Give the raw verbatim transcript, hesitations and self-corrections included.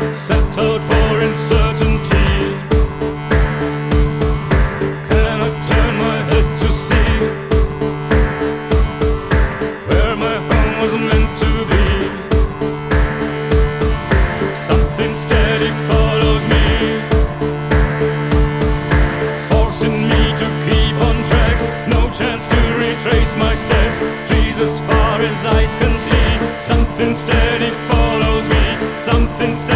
settled for uncertainty. Cannot turn my head to see where my home was meant to be. Something steady follows me, forcing me to keep on track. No chance to retrace my steps, trees as far as eyes can see. Something steady